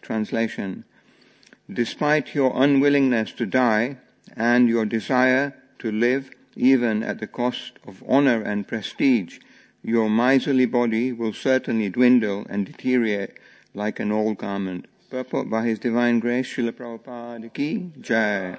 Translation. Despite your unwillingness to die and your desire to live even at the cost of honor and prestige, your miserly body will certainly dwindle and deteriorate like an old garment. Purport by His Divine Grace, Srila Prabhupada Ki Jai.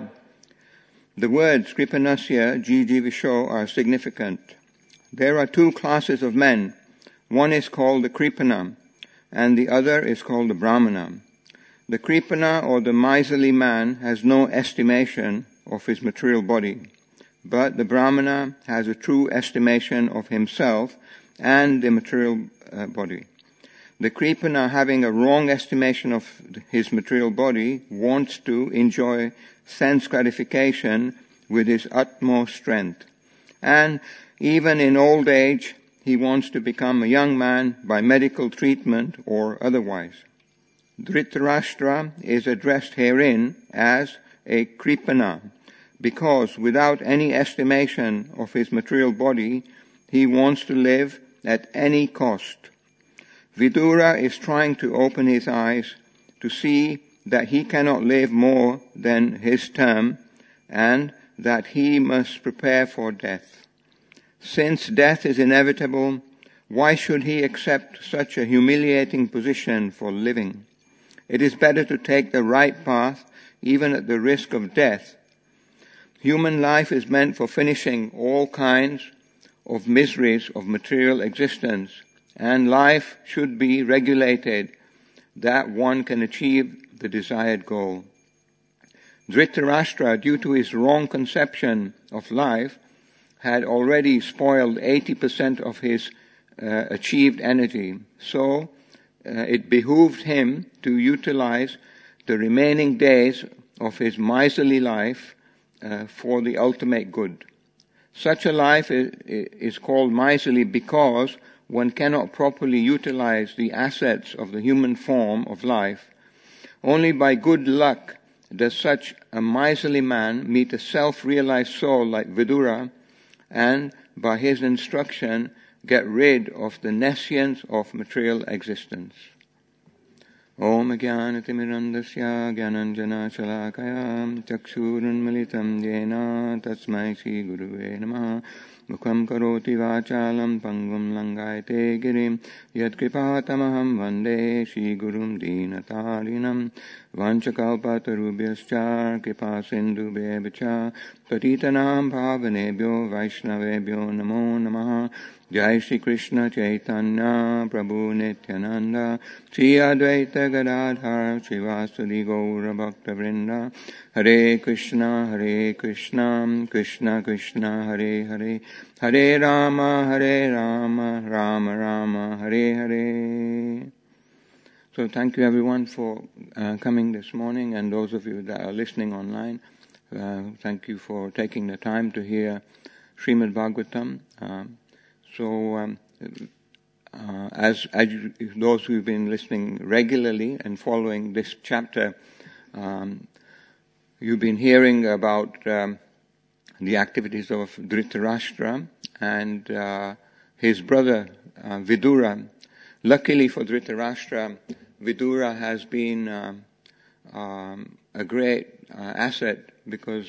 The words Kripanasya Jijivisho are significant. There are two classes of men. One is called the Kripana, and the other is called the Brahmana. The Kripana, or the miserly man, has no estimation of his material body, but the Brahmana has a true estimation of himself and the material body. The Kripana, having a wrong estimation of his material body, wants to enjoy sense gratification with his utmost strength. And even in old age, he wants to become a young man by medical treatment or otherwise. Dhritarashtra is addressed herein as a Kripana, because without any estimation of his material body, he wants to live at any cost. Vidura is trying to open his eyes to see that he cannot live more than his term and that he must prepare for death. Since death is inevitable, why should he accept such a humiliating position for living? It is better to take the right path, even at the risk of death. Human life is meant for finishing all kinds of miseries of material existence, and life should be regulated that one can achieve the desired goal. Dhritarashtra, due to his wrong conception of life, had already spoiled 80% of his achieved energy. So, it behooved him to utilize the remaining days of his miserly life for the ultimate good. Such a life is called miserly because one cannot properly utilize the assets of the human form of life. Only by good luck does such a miserly man meet a self-realized soul like Vidura, and by his instruction get rid of the nescience of material existence. Om Jnanatimirandasya Jnananjana Shalakaya Chakshurunmilitam Yena Tasmai Shri Guruve Namaha Mukham Karoti Vachalam Pangum Langayate Girim Yadkripatamaham Vande Shri Gurum Dinatarinam Vanchakalpatarubhyascha Kripa Sindhubhyevacha Patitanam Bhavanebhyo Vaishnavebhyo Namo Namaha Jai Shri Krishna Chaitanya Prabhu Nityananda Shri Advaita Gadadhar Srivasadi Gaura Bhakta Vrinda Hare Krishna Krishna Krishna Hare Hare Hare Rama Rama Rama Hare Hare. So thank you everyone for coming this morning, and those of you that are listening online, thank you for taking the time to hear Srimad Bhagavatam. As those who've been listening regularly and following this chapter, you've been hearing about the activities of Dhritarashtra and his brother Vidura. Luckily for Dhritarashtra, Vidura has been a great asset, because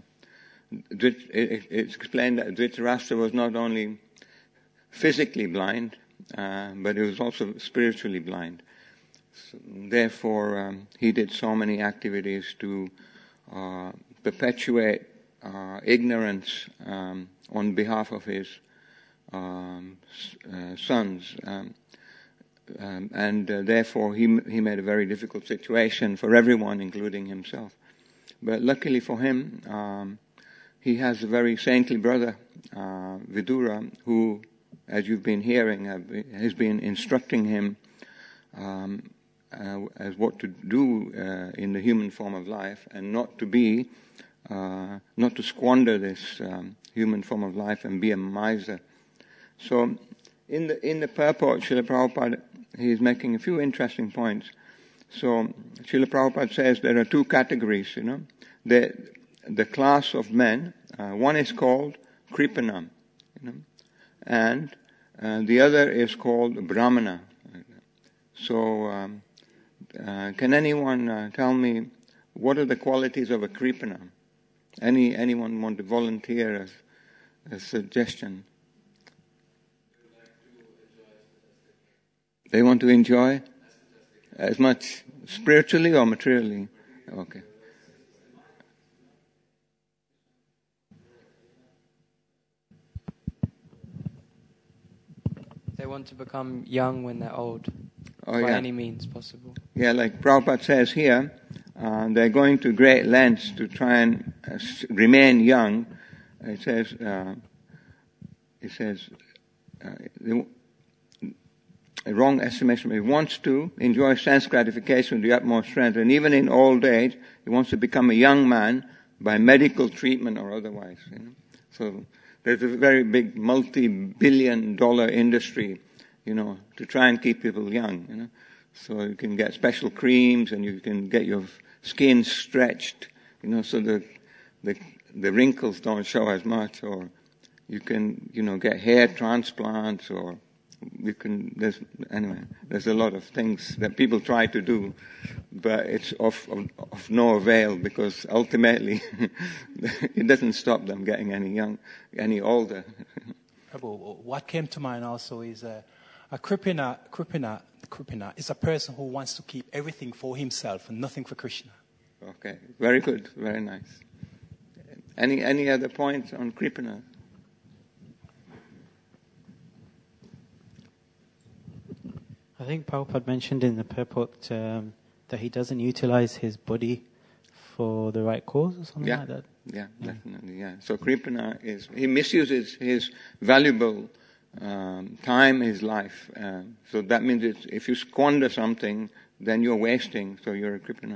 it's explained that Dhritarashtra was not only physically blind, but he was also spiritually blind. So, therefore, he did so many activities to perpetuate ignorance on behalf of his sons, and therefore he made a very difficult situation for everyone, including himself. But luckily for him, he has a very saintly brother, Vidura, who, as you've been hearing, has been instructing him as what to do in the human form of life, and not to squander this human form of life and be a miser. So, in the purport, Srila Prabhupada, he is making a few interesting points. So, Srila Prabhupada says there are two categories, the class of men. One is called Kripana, and the other is called Brahmana. So, can anyone tell me what are the qualities of a Kripana? Anyone want to volunteer as a suggestion? They want to enjoy as much spiritually or materially? Okay. They want to become young when they're old, by any means possible. Yeah, like Prabhupada says here, they're going to great lengths to try and remain young. It says, a wrong estimation. He wants to enjoy sense gratification with the utmost strength, and even in old age, he wants to become a young man by medical treatment or otherwise. So there's a very big multi-billion-dollar industry, to try and keep people young. So you can get special creams, and you can get your skin stretched, so the wrinkles don't show as much, or you can, get hair transplants, or there's a lot of things that people try to do, but it's of no avail, because ultimately it doesn't stop them getting any older. What came to mind also is a Kripana is a person who wants to keep everything for himself and nothing for Krishna. Okay, very good, very nice. Any other points on Kripana? I think Prabhupada mentioned in the purport that he doesn't utilize his body for the right cause or something like that. Yeah, definitely, yeah. So Kripana he misuses his valuable time, his life. So that means if you squander something, then you're wasting, so you're a Kripana.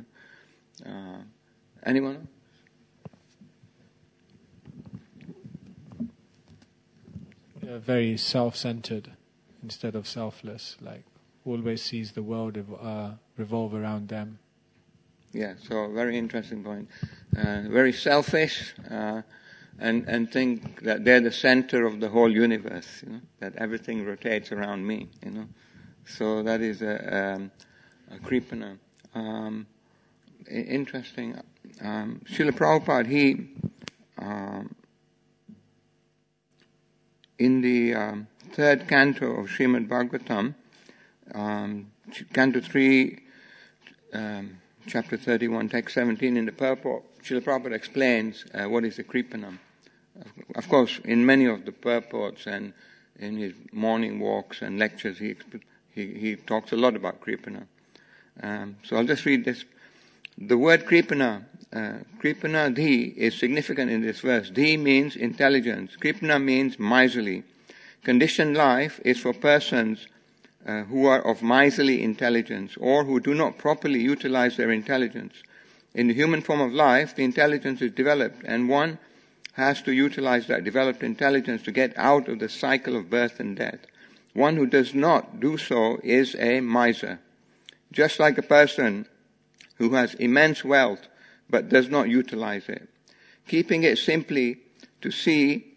Anyone else? Very self-centered instead of selfless, like always sees the world revolve around them. Yeah, so very interesting point. Very selfish, and think that they're the center of the whole universe, that everything rotates around me, So that is a Kripana. Interesting. Srila Prabhupada, he, in the third canto of Srimad Bhagavatam, Canto 3, Chapter 31, Text 17, in the purport, Srila Prabhupada explains what is the Kripana. Of course, in many of the purports and in his morning walks and lectures, he talks a lot about Kripana. So I'll just read this. The word Kripana, Kripana Dhi, is significant in this verse. Dhi means intelligence. Kripana means miserly. Conditioned life is for persons who are of miserly intelligence, or who do not properly utilize their intelligence. In the human form of life, the intelligence is developed, and one has to utilize that developed intelligence to get out of the cycle of birth and death. One who does not do so is a miser. Just like a person who has immense wealth but does not utilize it. Keeping it simply to see,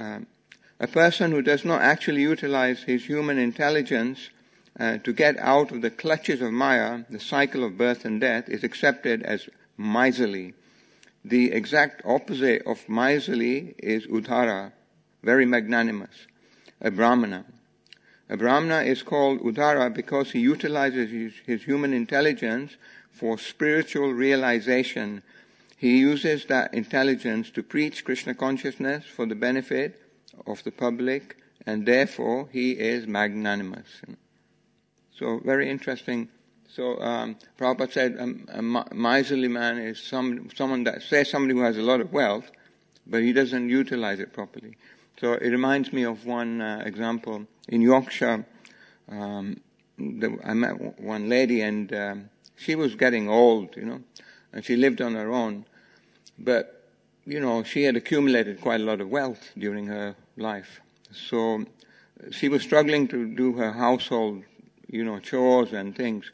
a person who does not actually utilize his human intelligence to get out of the clutches of Maya, the cycle of birth and death, is accepted as miserly. The exact opposite of miserly is Udara, very magnanimous, a Brahmana. A Brahmana is called Udara because he utilizes his human intelligence for spiritual realization. He uses that intelligence to preach Krishna consciousness for the benefit of the public, and therefore he is magnanimous. So very interesting. So Prabhupada said a miserly man is someone that says somebody who has a lot of wealth, but he doesn't utilize it properly. So it reminds me of one example. In Yorkshire, I met one lady, and she was getting old, and she lived on her own. But, she had accumulated quite a lot of wealth during her life. So she was struggling to do her household, chores and things.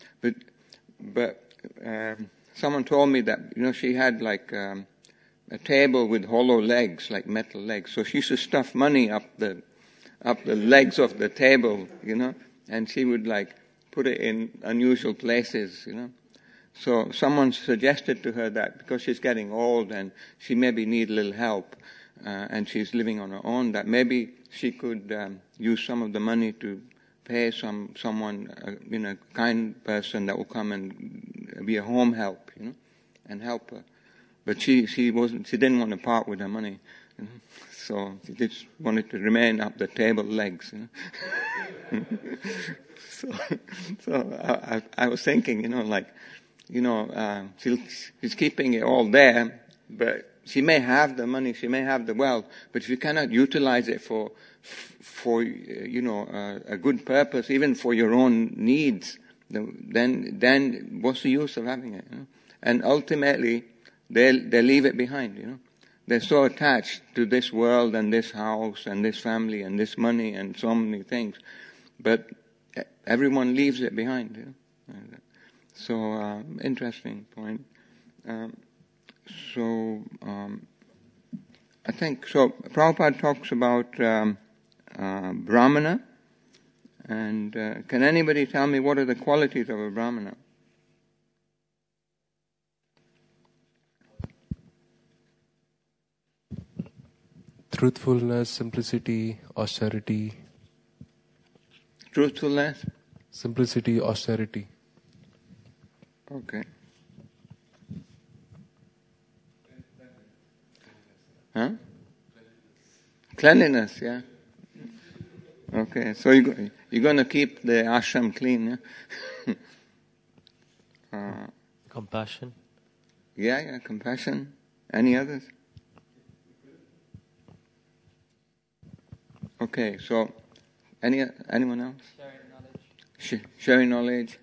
But someone told me that, she had like a table with hollow legs, like metal legs. So she used to stuff money up the legs of the table, and she would put it in unusual places, So someone suggested to her that because she's getting old and she maybe need a little help, and she's living on her own, that maybe she could use some of the money to pay someone, a kind person that will come and be a home help, and help her. But she didn't want to part with her money, so she just wanted to remain up the table legs. So I was thinking, she's keeping it all there, but she may have the money, she may have the wealth, but if you cannot utilize it for a good purpose, even for your own needs, then what's the use of having it? And ultimately, they leave it behind. They're so attached to this world and this house and this family and this money and so many things, but everyone leaves it behind. So interesting point. I think so. Prabhupada talks about Brahmana, and can anybody tell me what are the qualities of a Brahmana? Truthfulness, simplicity, austerity. Truthfulness? Simplicity, austerity. Okay. Huh? Cleanliness, yeah. Okay, so you're going to keep the ashram clean, yeah? Compassion. Yeah, compassion. Any others? Okay, so anyone else? Sharing knowledge. Sharing knowledge.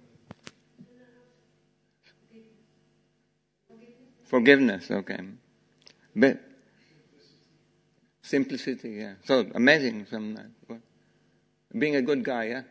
Forgiveness, okay. But simplicity, yeah. So amazing, being a good guy, yeah.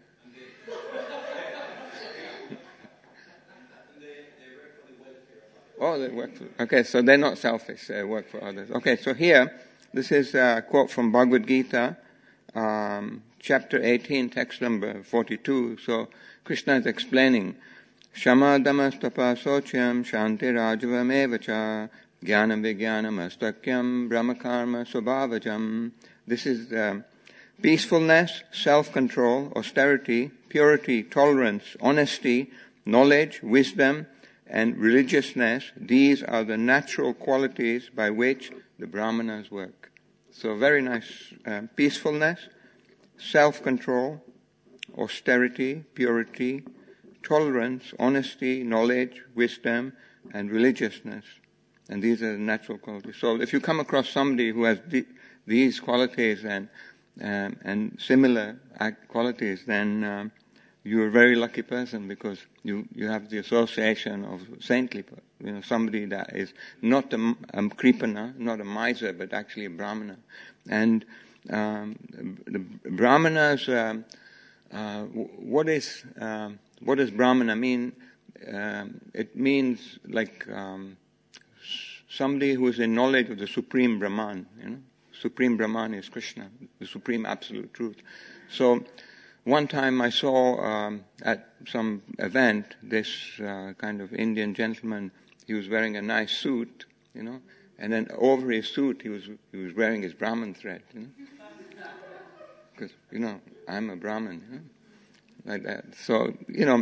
Oh, they work for. Okay, so they're not selfish. They work for others. Okay, so here, this is a quote from Bhagavad Gita, chapter 18, text number 42. So Krishna is explaining, Shama damastapa socyam shanti rajavam evacha jnanam vijnanam astakyam brahmakarma swabhavajam. This is peacefulness, self-control, austerity, purity, tolerance, honesty, knowledge, wisdom, and religiousness. These are the natural qualities by which the Brahmanas work. So very nice. Peacefulness, self-control, austerity, purity, tolerance, honesty, knowledge, wisdom, and religiousness. And these are the natural qualities. So if you come across somebody who has these qualities and similar qualities, then you're a very lucky person, because you have the association of saintly, somebody that is not a kripana, not a miser, but actually a brahmana. And the brahmanas, what does brahmana mean? It means like somebody who is in knowledge of the Supreme Brahman. Supreme Brahman is Krishna, the Supreme Absolute Truth. So one time I saw at some event this kind of Indian gentleman. He was wearing a nice suit, and then over his suit he was wearing his Brahman thread, because I'm a Brahmin, like that. So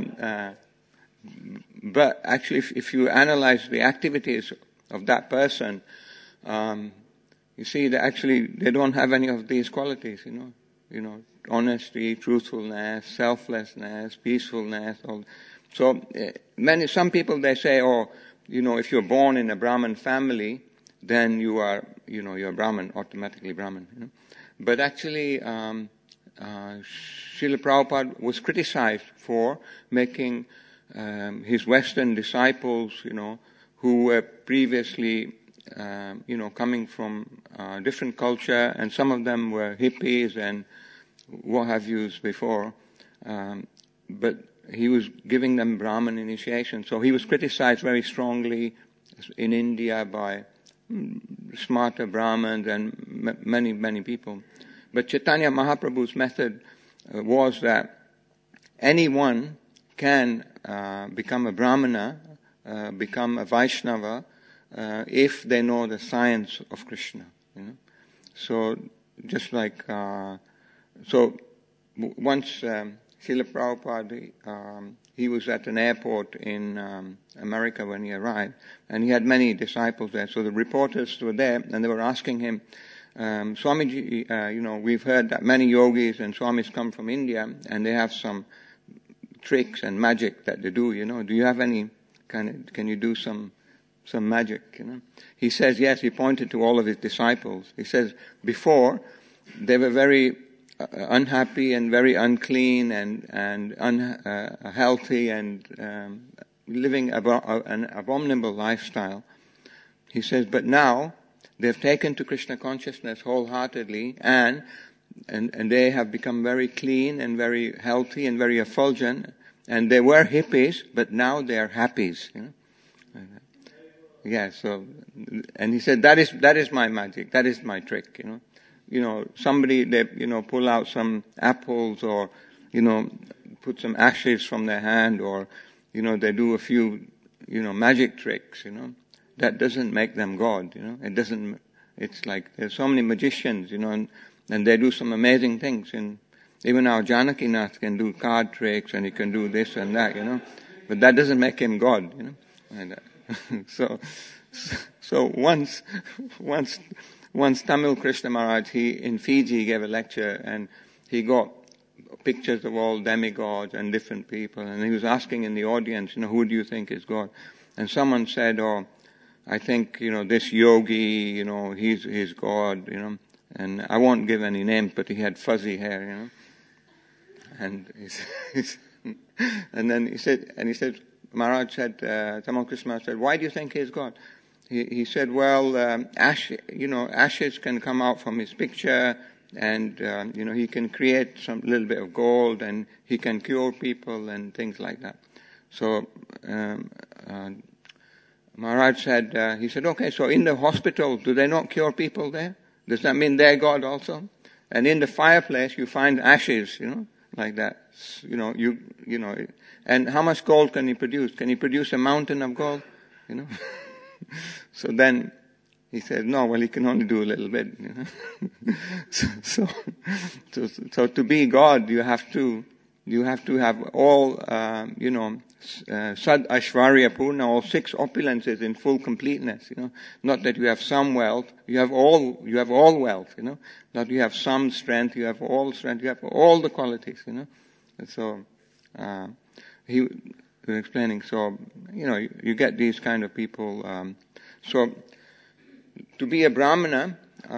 but actually, if you analyze the activities of that person, you see that actually they don't have any of these qualities, honesty, truthfulness, selflessness, peacefulness. So some people, they say, if you're born in a Brahmin family, then you are, you're Brahmin, automatically Brahmin. But actually, Srila Prabhupada was criticized for making his Western disciples, who were previously, coming from different culture, and some of them were hippies and what have yous before, but he was giving them Brahman initiation. So he was criticized very strongly in India by smarter Brahmins and many, many people. But Chaitanya Mahaprabhu's method was that anyone can become a Brahmana, become a Vaishnava, if they know the science of Krishna. So just like once Srila Prabhupada, he was at an airport in America when he arrived, and he had many disciples there. So the reporters were there, and they were asking him, Swamiji, we've heard that many yogis and swamis come from India, and they have some tricks and magic that they do. Do you have any can you do some magic? He says yes. He pointed to all of his disciples. He says before they were very unhappy and very unclean and unhealthy and living an abominable lifestyle. He says, but now they've taken to Krishna consciousness wholeheartedly, and they have become very clean and very healthy and very effulgent. And they were hippies, but now they are happies. Yeah. So, and he said that is my magic. That is my trick. Somebody, they, pull out some apples or, put some ashes from their hand or, they do a few, magic tricks, That doesn't make them God, It doesn't, it's like there's so many magicians, and they do some amazing things. And even our Janakinath can do card tricks and he can do this and that, But that doesn't make him God, So once Tamil Krishna Maharaj, in Fiji gave a lecture and he got pictures of all demigods and different people, and he was asking in the audience, who do you think is God? And someone said, I think, this yogi, he's God, and I won't give any names, but he had fuzzy hair, and and then he said, Maharaj said, Tamil Krishna Maharaj said, why do you think he's God? He said, well, ashes can come out from his picture, and he can create some little bit of gold, and he can cure people and things like that. So Maharaj said, he said, okay, so in the hospital, do they not cure people there? Does that mean they're God also? And in the fireplace, you find ashes, like that. And how much gold can he produce? Can he produce a mountain of gold? So then he said, no, well, he can only do a little bit. So to be God, you have to have all, Sad Ashvarya Purna, all 6 opulences in full completeness. Not that you have some wealth, you have all wealth. Not you have some strength, you have all strength, you have all the qualities. And so he was explaining. So you get these kind of people. So to be a Brahmana,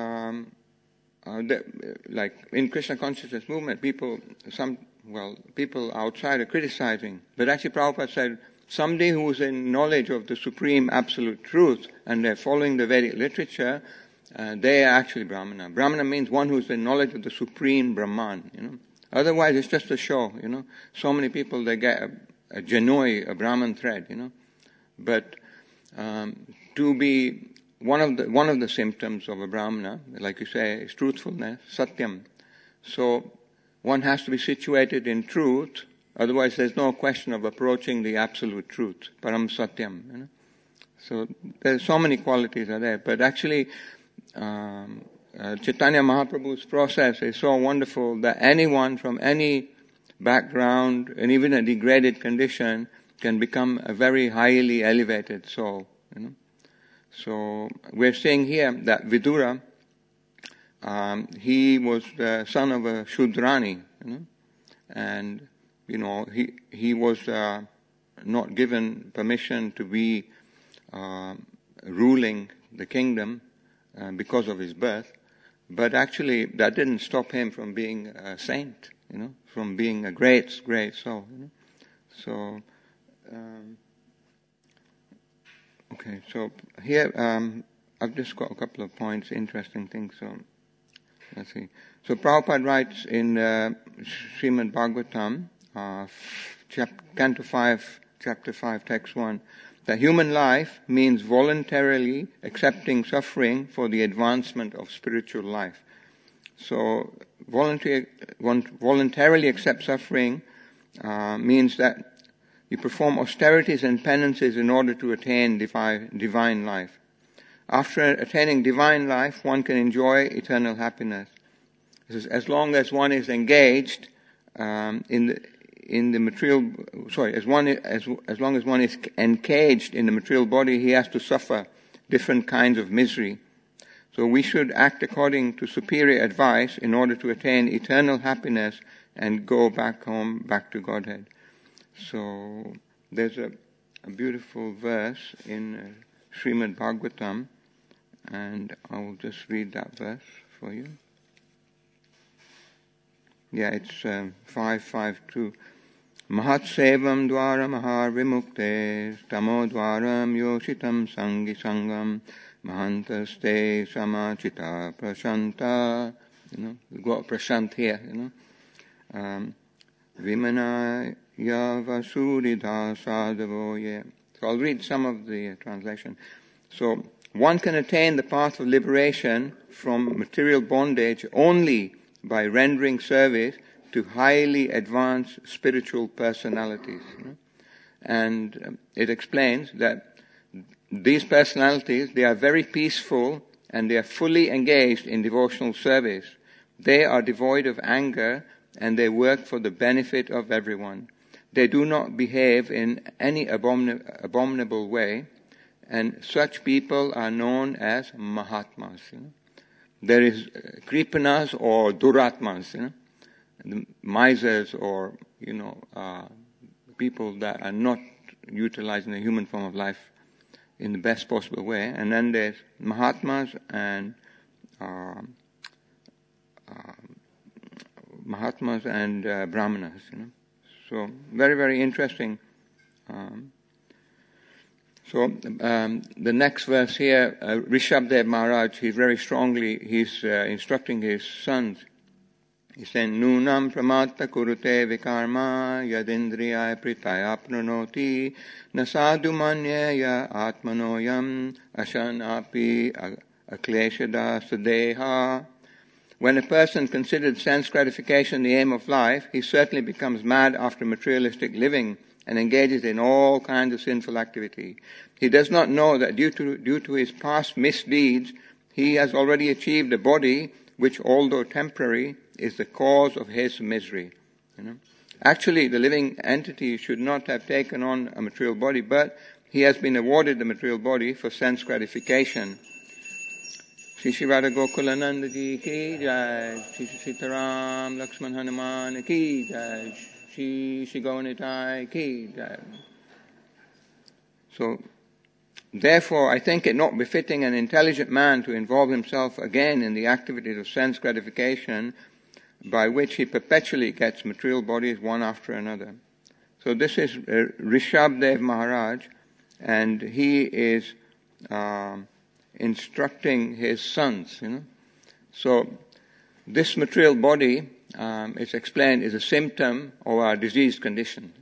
like in Krishna consciousness movement, people outside are criticizing. But actually Prabhupada said, somebody who's in knowledge of the supreme absolute truth and they're following the Vedic literature, they are actually Brahmana. Brahmana means one who's in knowledge of the supreme Brahman, Otherwise it's just a show, So many people, they get a janoi, a Brahman thread, But to be one of the symptoms of a Brahmana, like you say, is truthfulness, satyam. So one has to be situated in truth, otherwise there's no question of approaching the absolute truth, param satyam. So there's so many qualities are there, but actually Chaitanya Mahaprabhu's process is so wonderful that anyone from any background and even a degraded condition can become a very highly elevated soul. So we're seeing here that Vidura, he was the son of a Shudrani, and he was not given permission to be ruling the kingdom because of his birth, but actually that didn't stop him from being a saint, from being a great soul. So. Okay, so here I've just got a couple of points, interesting things. So let's see. So Prabhupada writes in Srimad Bhagavatam, Canto 5, Chapter 5, Text 1, that human life means voluntarily accepting suffering for the advancement of spiritual life. So voluntarily accept suffering means that you perform austerities and penances in order to attain divine life. After attaining divine life, one can enjoy eternal happiness. As long as one is engaged in the material, as long as one is encaged in the material body, he has to suffer different kinds of misery. So we should act according to superior advice in order to attain eternal happiness and go back home, back to Godhead. So there's a beautiful verse in Srimad Bhagavatam, and I will just read that verse for you. Yeah, it's 552. Mahat sevam dwara mahar vimukte tamo dwaram yoshitam sangi sangam mahantaste samachita prashanta. We've got prashant here, Vimanaya vasuridha sadhavoye. So I'll read some of the translation. So, one can attain the path of liberation from material bondage only by rendering service to highly advanced spiritual personalities. And it explains that these personalities, they are very peaceful and they are fully engaged in devotional service. They are devoid of anger and they work for the benefit of everyone. They do not behave in any abominable way, and such people are known as Mahatmas. There is Kripanas or Duratmas, the misers or, people that are not utilizing the human form of life in the best possible way. And then there's Mahatmas and Brahmanas. So very, very interesting. The next verse here, Rishabdev Maharaj, he's instructing his sons. He said, Nunam pramatta kurute vikarma yadindriya pritaya pranoti nasadu manyaya atmanoyam ashanapi akleshada sadeha. When a person considered sense gratification the aim of life, he certainly becomes mad after materialistic living and engages in all kinds of sinful activity. He does not know that due to his past misdeeds, he has already achieved a body which, although temporary, is the cause of his misery. Actually, the living entity should not have taken on a material body, but he has been awarded the material body for sense gratification. Shri Radha Gokulananda Ji ki jai, Shri Sitaram Lakshman Hanuman ki jai, Shri Govanitai ki jai. So, therefore, I think it not befitting an intelligent man to involve himself again in the activities of sense gratification by which he perpetually gets material bodies one after another. So this is Rishabdev Maharaj, and he is instructing his sons. So this material body, it's explained, is a symptom of our diseased condition.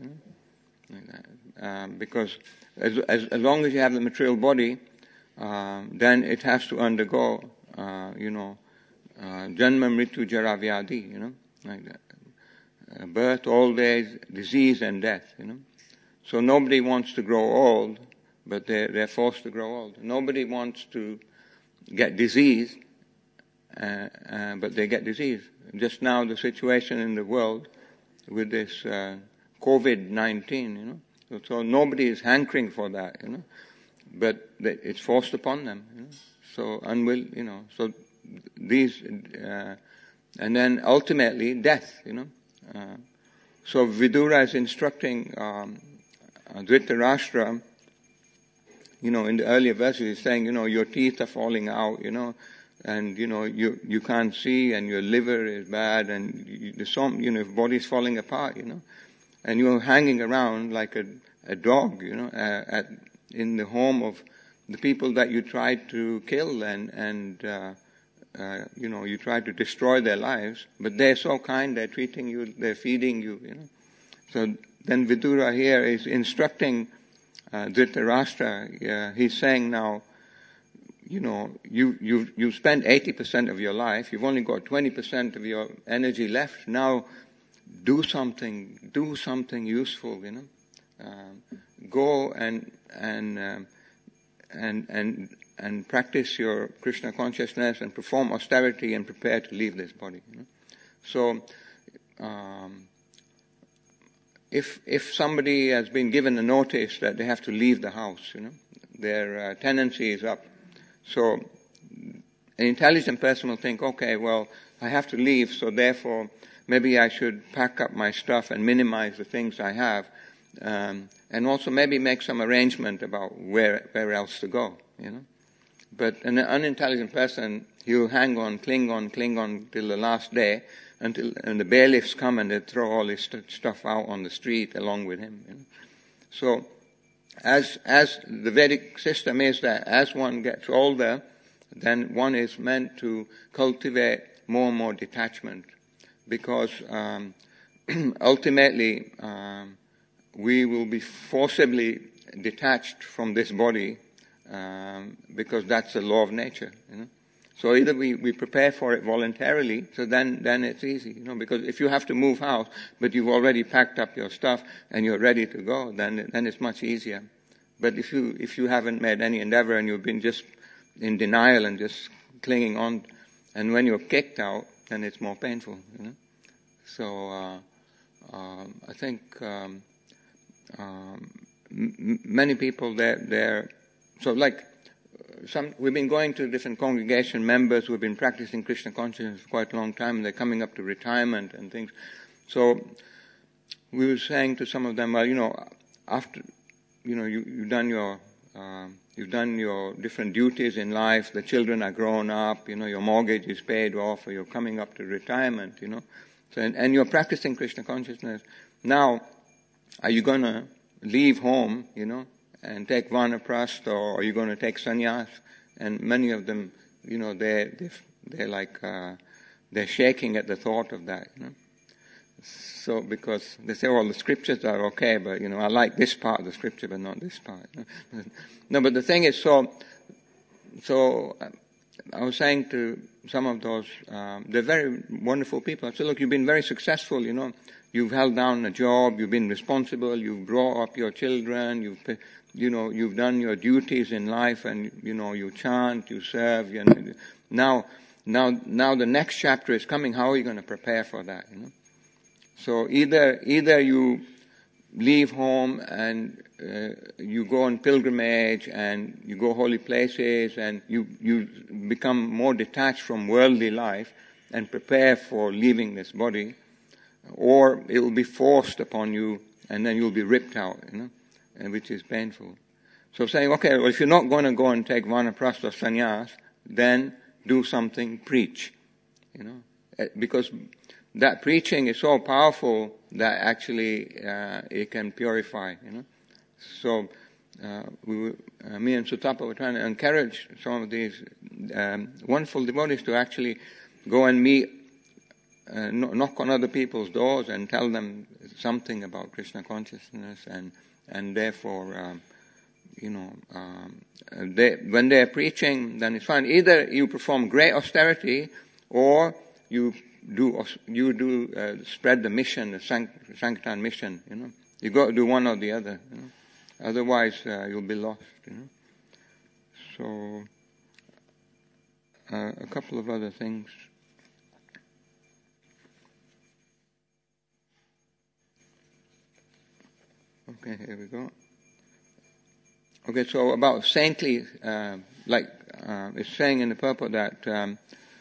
Because as long as you have the material body, then it has to undergo, janma, mritu, jara, vyadi, like that. Birth, old age, disease, and death. So nobody wants to grow old, but they're forced to grow old. Nobody wants to get disease, but they get disease. Just now, the situation in the world with this COVID-19, so nobody is hankering for that, but it's forced upon them. So so these, and then ultimately death. So Vidura is instructing Dhritarashtra. In the earlier verses, he's saying, your teeth are falling out, and, you can't see, and your liver is bad, and your body's falling apart, and you're hanging around like a dog, in the home of the people that you tried to kill, and you tried to destroy their lives, but they're so kind, they're treating you, they're feeding you, So then Vidura here is instructing Dhritarashtra. He's saying now, you've spent 80% of your life, you've only got 20% of your energy left. Now, do something useful, go and practice your Krishna consciousness and perform austerity and prepare to leave this body. So, if somebody has been given a notice that they have to leave the house, their tenancy is up. So, an intelligent person will think, okay, well, I have to leave, so therefore maybe I should pack up my stuff and minimize the things I have, and also maybe make some arrangement about where else to go, But an unintelligent person, he'll hang on, cling on till the last day, and the bailiffs come and they throw all his stuff out on the street along with him. So, as the Vedic system is that as one gets older, then one is meant to cultivate more and more detachment, because ultimately we will be forcibly detached from this body, because that's the law of nature. So either we prepare for it voluntarily, so then it's easy, because if you have to move house, but you've already packed up your stuff and you're ready to go, then it's much easier. But if you haven't made any endeavor and you've been just in denial and just clinging on, and when you're kicked out, then it's more painful, So I think many people they're so like. We've been going to different congregation members who have been practicing Krishna consciousness for quite a long time, and they're coming up to retirement and things. So we were saying to some of them, well, after you've done your different duties in life, the children are grown up, your mortgage is paid off, or you're coming up to retirement, So and you're practicing Krishna consciousness. Now, are you going to leave home, and take vanaprastha, or are you going to take sannyas? And many of them, they're like, they're shaking at the thought of that, So, because they say, well, the scriptures are okay, but, I like this part of the scripture, but not this part. No, but the thing is, so I was saying to some of those, they're very wonderful people. I said, look, you've been very successful, You've held down a job, you've been responsible, you've brought up your children, you've done your duties in life, and you chant, you serve. Now the next chapter is coming. How are you going to prepare for that? So either you leave home and you go on pilgrimage and you go holy places and you become more detached from worldly life and prepare for leaving this body, or it will be forced upon you and then you'll be ripped out, and which is painful. So saying, okay, well, if you're not going to go and take vanaprastha or sannyas, then do something, preach, because that preaching is so powerful that actually it can purify, So me and Sutapa were trying to encourage some of these wonderful devotees to actually go and meet, knock on other people's doors and tell them something about Krishna consciousness, and therefore, when they're preaching, then it's fine. Either you perform great austerity, or you spread the mission, the Sankirtan mission. You got to do one or the other. Otherwise, you'll be lost. So, a couple of other things. Okay, here we go. Okay, so about saintly, it's saying in the purport that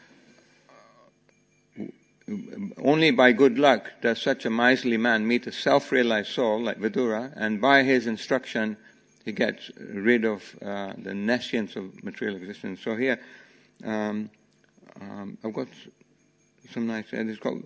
only by good luck does such a miserly man meet a self-realized soul like Vidura, and by his instruction he gets rid of the nescience of material existence. So here, I've got some nice, it's called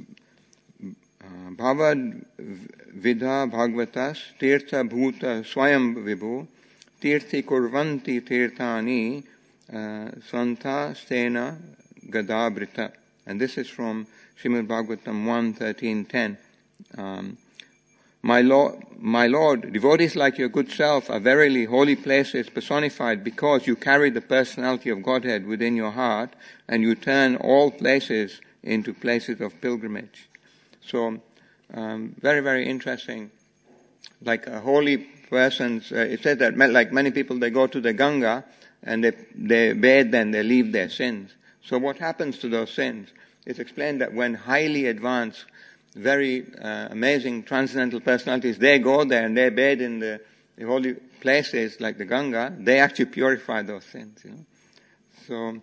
Bhavad Vidha Bhagavatas Tirtha Bhuta Swayam Vibhu Tirthi Kurvanti Tirthani Svanta Stena Gadabrita. And this is from Srimad Bhagavatam 1:13-10. My Lord, devotees like your good self are verily holy places personified, because you carry the personality of Godhead within your heart, and you turn all places into places of pilgrimage. So very, very interesting. Like a holy persons, it says that like many people, they go to the Ganga and they bathe and they leave their sins. So what happens to those sins? It's explained that when highly advanced, very amazing transcendental personalities, they go there and they bathe in the holy places like the Ganga, they actually purify those sins, you know. So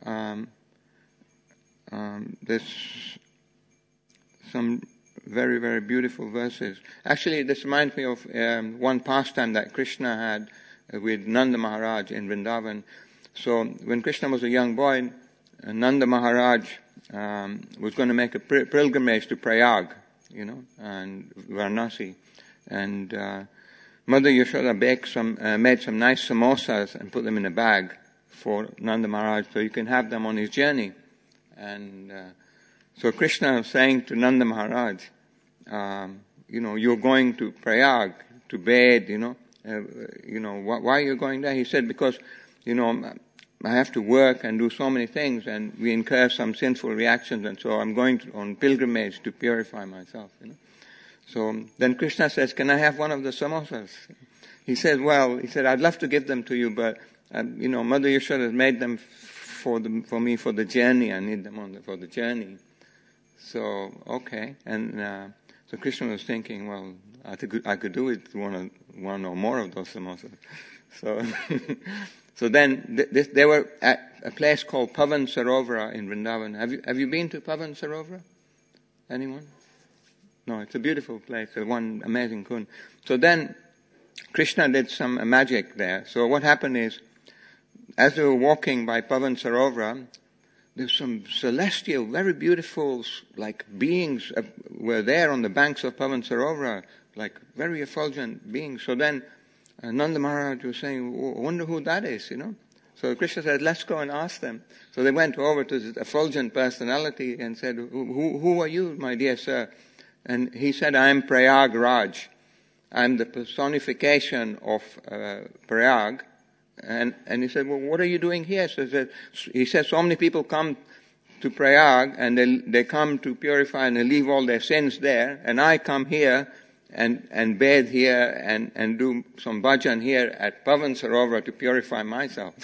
there's some very, very beautiful verses. Actually, this reminds me of one pastime that Krishna had with Nanda Maharaj in Vrindavan. So when Krishna was a young boy, Nanda Maharaj was going to make a pilgrimage to Prayag, you know, and Varanasi. And Mother Yashoda made some nice samosas and put them in a bag for Nanda Maharaj so you can have them on his journey. And so Krishna was saying to Nanda Maharaj, you know, you're going to Prayag to bathe, you know, why are you going there? He said, because, you know, I have to work and do so many things and we incur some sinful reactions, and so I'm going on pilgrimage to purify myself, you know. So then Krishna says, can I have one of the samosas? He said, I'd love to give them to you, but, you know, Mother Yashoda has made them for me for the journey. I need them for the journey. So, okay. And so Krishna was thinking, well, I could do it one or more of those samosas. So, so then they were at a place called Pavan Sarovara in Vrindavan. Have you been to Pavan Sarovara? Anyone? No, it's a beautiful place. It's one amazing kund. So then Krishna did some magic there. So what happened is, as they were walking by Pavan Sarovara, there's some celestial, very beautiful, like beings were there on the banks of Pavan Sarovara, like very effulgent beings. So then Nanda Maharaj was saying, I wonder who that is, you know. So Krishna said, let's go and ask them. So they went over to this effulgent personality and said, who are you, my dear sir? And he said, I am Prayag Raj. I'm the personification of Prayag. And he said, well, what are you doing here? So he said, so many people come to Prayag and they come to purify and they leave all their sins there. And I come here and bathe here and do some bhajan here at Pavan Sarovara to purify myself.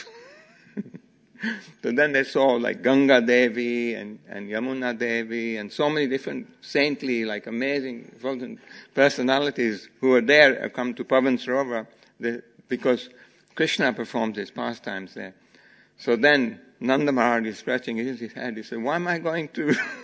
So then they saw like Ganga Devi and Yamuna Devi and so many different saintly, like amazing personalities who were there come to Pavan Sarovara because Krishna performs his pastimes there. So then Nanda Maharaj is scratching his head. He said, why am I going to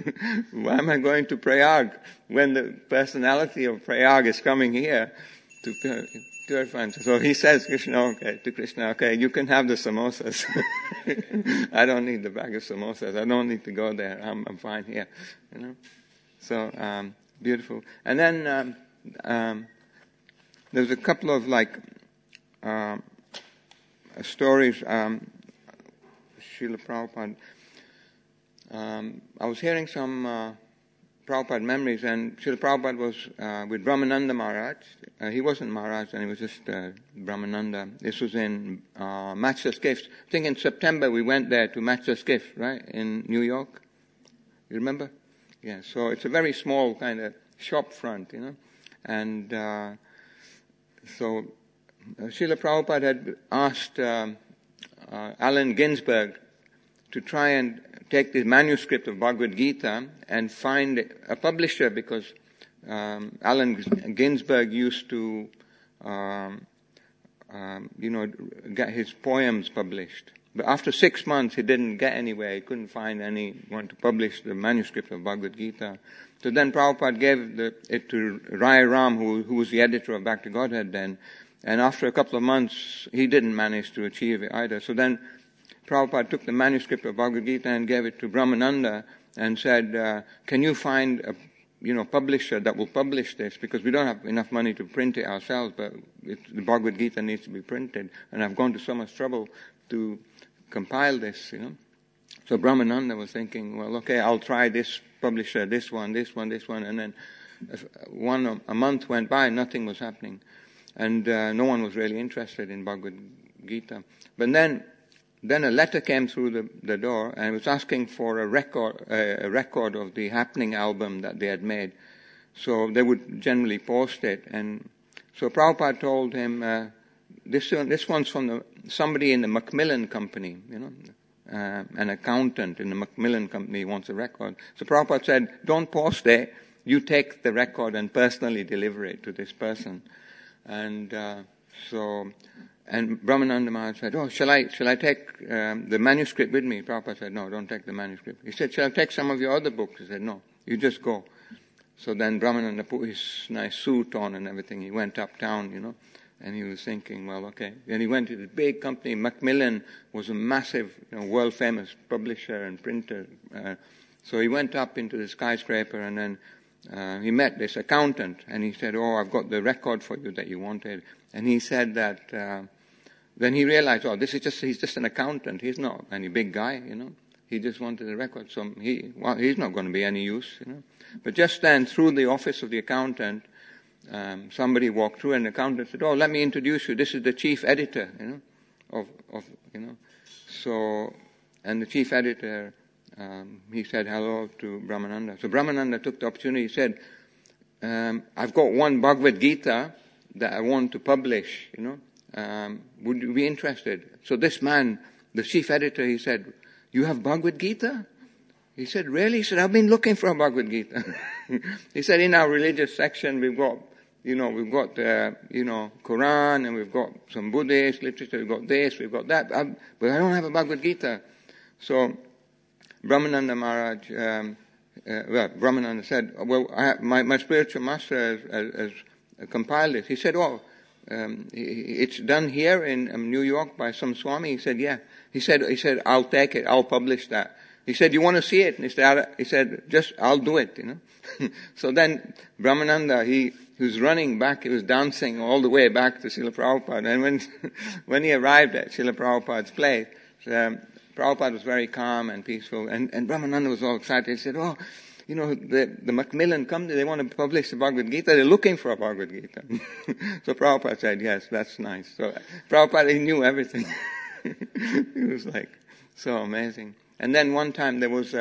Prayag when the personality of Prayag is coming here to purify? So he says, to Krishna, okay, you can have the samosas. I don't need the bag of samosas. I don't need to go there. I'm fine here, you know. So, beautiful. And then, there's a couple of like, stories, Srila Prabhupada. I was hearing some Prabhupada memories, and Srila Prabhupada was with Brahmananda Maharaj. He wasn't Maharaj, and he was just Brahmananda. This was in Matchless Gifts. I think in September we went there to Matchless Gifts, right, in New York. You remember? Yeah, so it's a very small kind of shop front, you know. And so Srila Prabhupada had asked Allen Ginsberg to try and take the manuscript of Bhagavad Gita and find a publisher, because Allen Ginsberg used to, get his poems published. But after 6 months, he didn't get anywhere. He couldn't find anyone to publish the manuscript of Bhagavad Gita. So then Prabhupada gave it to Rai Ram, who was the editor of Back to Godhead then. And after a couple of months, he didn't manage to achieve it either. So then Prabhupada took the manuscript of Bhagavad Gita and gave it to Brahmananda and said, can you find a publisher that will publish this? Because we don't have enough money to print it ourselves, but the Bhagavad Gita needs to be printed. And I've gone to so much trouble to compile this, you know. So Brahmananda was thinking, well, okay, I'll try this publisher, this one. And then a month went by, nothing was happening. And no one was really interested in Bhagavad Gita. But then a letter came through the door, and it was asking for a record of the Happening album that they had made. So they would generally post it. And so Prabhupada told him, this one's from somebody in the Macmillan Company, an accountant in the Macmillan Company wants a record. So Prabhupada said, don't post it, you take the record and personally deliver it to this person. And Brahmananda Maharaj said, shall I take the manuscript with me? Prabhupada said, no, don't take the manuscript. He said, shall I take some of your other books? He said, no, you just go. So then Brahmananda put his nice suit on and everything. He went uptown, and he was thinking, well, okay. Then he went to the big company. Macmillan was a massive, world-famous publisher and printer. So he went up into the skyscraper, and then he met this accountant, and he said, I've got the record for you that you wanted. And he said that, then he realized, he's just an accountant. He's not any big guy, He just wanted the record. So he's not going to be any use, But just then, through the office of the accountant, somebody walked through, and the accountant said, let me introduce you. This is the chief editor, So, and the chief editor, he said hello to Brahmananda. So Brahmananda took the opportunity. He said, I've got one Bhagavad Gita that I want to publish, would you be interested? So this man, the chief editor, he said, you have Bhagavad Gita? He said, really? He said, I've been looking for a Bhagavad Gita. He said, in our religious section, we've got Quran, and we've got some Buddhist literature, we've got this, we've got that, but I don't have a Bhagavad Gita. So Brahmananda Maharaj, Brahmananda said, my spiritual master has compiled it. He said, it's done here in New York by some Swami. He said, yeah. He said, I'll take it, I'll publish that. He said, you want to see it? And he said, just, I'll do it, So then Brahmananda, he was running back, he was dancing all the way back to Srila Prabhupada. And when he arrived at Srila Prabhupada's place, Prabhupada was very calm and peaceful, and Brahmananda was all excited. He said, the Macmillan Company, they want to publish the Bhagavad Gita, they're looking for a Bhagavad Gita. So Prabhupada said, yes, that's nice. So Prabhupada, he knew everything. He was like, so amazing. And then one time there was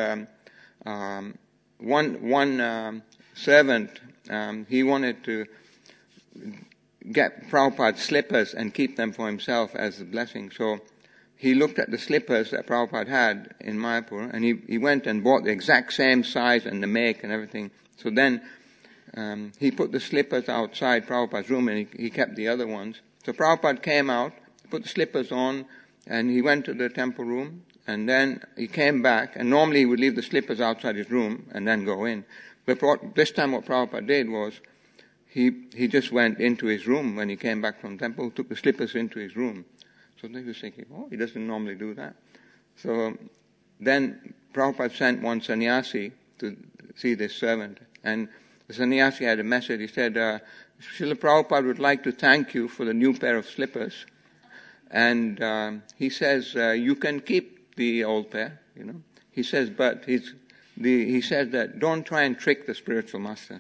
one servant, he wanted to get Prabhupada's slippers and keep them for himself as a blessing. So he looked at the slippers that Prabhupada had in Mayapur, and he went and bought the exact same size and the make and everything. So then he put the slippers outside Prabhupada's room, and he kept the other ones. So Prabhupada came out, put the slippers on, and he went to the temple room, and then he came back, and normally he would leave the slippers outside his room and then go in. But this time what Prabhupada did was, he just went into his room when he came back from temple, took the slippers into his room. So they were thinking, he doesn't normally do that. So then Prabhupada sent one sannyasi to see this servant. And the sannyasi had a message. He said, Srila Prabhupada would like to thank you for the new pair of slippers. And he says, you can keep the old pair, He says, but he says that don't try and trick the spiritual master.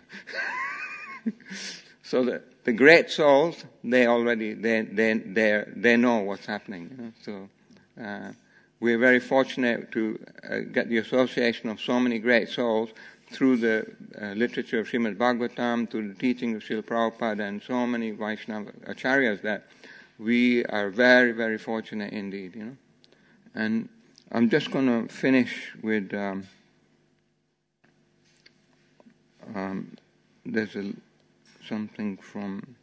So the great souls, they know what's happening. So we're very fortunate to get the association of so many great souls through the literature of Srimad Bhagavatam, through the teaching of Srila Prabhupada, and so many Vaishnava acharyas, that we are very, very fortunate indeed. And I'm just going to finish with there's something from.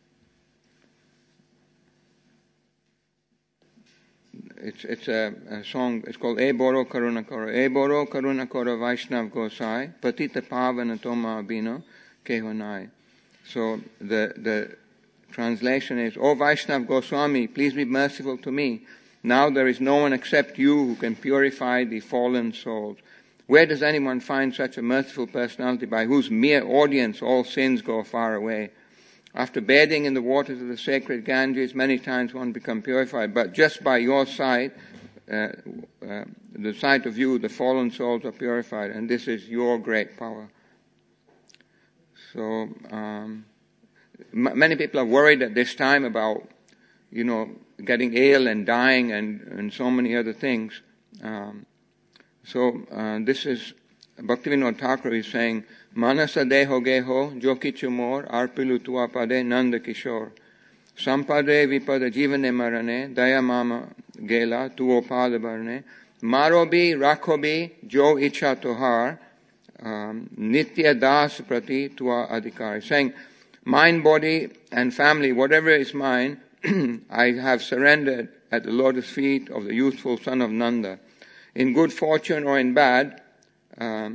It's a song. It's called E Boro Karuna Koro. E Boro Karuna Koro Vaishnav Gosai Patita Pavana Toma Abhino Kehonai. So the translation is, O Vaishnav Goswami, please be merciful to me. Now there is no one except you who can purify the fallen souls. Where does anyone find such a merciful personality by whose mere audience all sins go far away? After bathing in the waters of the sacred Ganges, many times one becomes purified, but just by your sight, the sight of you, the fallen souls are purified, and this is your great power. So, many people are worried at this time about, getting ill and dying and so many other things. So this is Bhaktivinoda Thakur is saying, Manasa deho geho, jokichu mor, arpilu tua pade, nanda kishore. Sampade vipada jivane marane, daya mama gela, tuo pada barne, marobi rakhobi, jo icha tohar, nitya das prati tua adhikar. Saying, mind, body, and family, whatever is mine, I have surrendered at the lotus feet of the youthful son of Nanda. In good fortune or in bad, in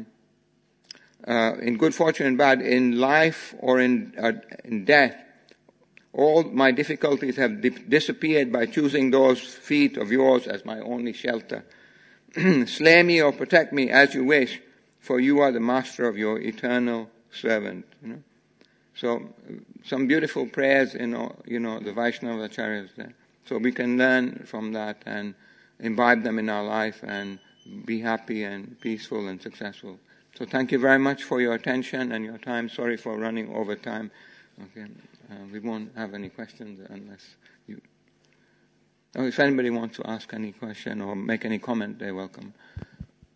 life or in death, all my difficulties have disappeared by choosing those feet of yours as my only shelter. Slay me or protect me as you wish, for you are the master of your eternal servant. So, some beautiful prayers in the Vaishnava Acharyas there. So we can learn from that and imbibe them in our life and be happy and peaceful and successful. So thank you very much for your attention and your time. Sorry for running over time. Okay, we won't have any questions unless you... if anybody wants to ask any question or make any comment, they're welcome.